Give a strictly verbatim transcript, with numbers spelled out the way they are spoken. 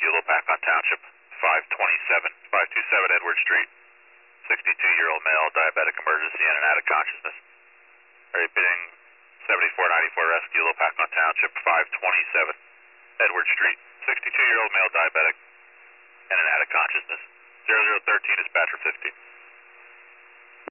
Rescue, Lopakon Township, five twenty-seven, five twenty-seven Edward Street. sixty-two-year-old male, diabetic emergency, in and out of consciousness. Repeating, seventy-four ninety-four Rescue, Lopakon Township, five twenty-seven Edward Street. sixty-two-year-old male, diabetic, in and out of consciousness. zero zero one three, dispatcher fifty.